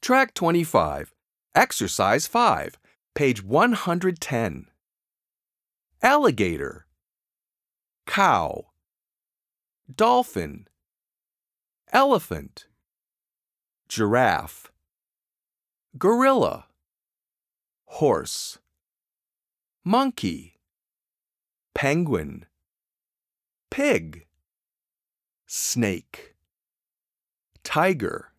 Track 25. Exercise 5. Page 110. Alligator. Cow. Dolphin. Elephant. Giraffe. Gorilla. Horse. Monkey. Penguin. Pig. Snake. Tiger.